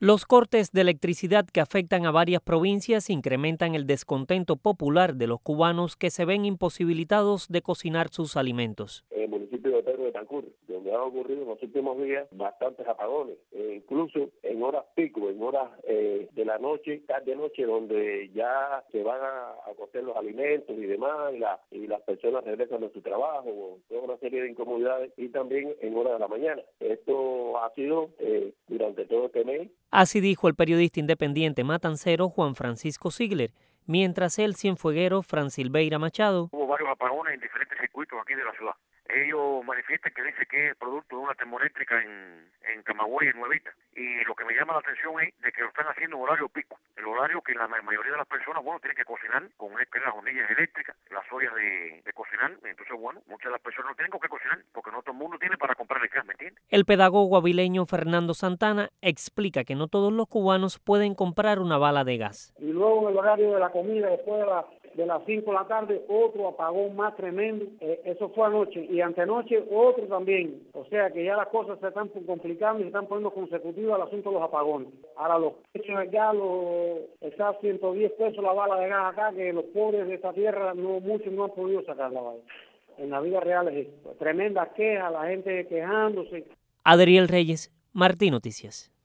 Los cortes de electricidad que afectan a varias provincias incrementan el descontento popular de los cubanos que se ven imposibilitados de cocinar sus alimentos. El municipio de Pedro de Tancur, donde han ocurrido en los últimos días bastantes apagones, incluso en horas pico, en horas de la noche, tarde-noche, donde ya se van a cocer los alimentos y demás, y las personas regresan a su trabajo, toda una serie de incomodidades, y también en horas de la mañana. Esto ha sido durante todo este mes. Así dijo el periodista independiente matancero Juan Francisco Ziegler, mientras el cienfueguero Fran Silveira Machado. Hubo varios apagones en diferentes circuitos aquí de la ciudad. Ellos manifiestan que dice que es producto de una termoeléctrica en Camagüey, en Nuevita. Y lo que me llama la atención es de que lo están haciendo en horario pico. El horario que la mayoría de las personas, tienen que cocinar con las hornillas eléctricas, las ollas de cocinar. Entonces, muchas de las personas no tienen con qué cocinar porque no todo el mundo tiene para comprar el gas, ¿me entiendes? El pedagogo avileño Fernando Santana explica que no todos los cubanos pueden comprar una bala de gas. Y luego en el horario de la comida, después de las 5 de la tarde, otro apagón más tremendo. Eso fue anoche. Y antenoche otro también. O sea que ya las cosas se están complicando y se están poniendo consecutivas al asunto de los apagones. Ahora los precios de gas, está 110 pesos la bala de gas acá, que los pobres de esta tierra muchos no han podido sacar la bala. En la vida real es esto. Tremenda queja, la gente quejándose. Adriel Reyes, Martí Noticias.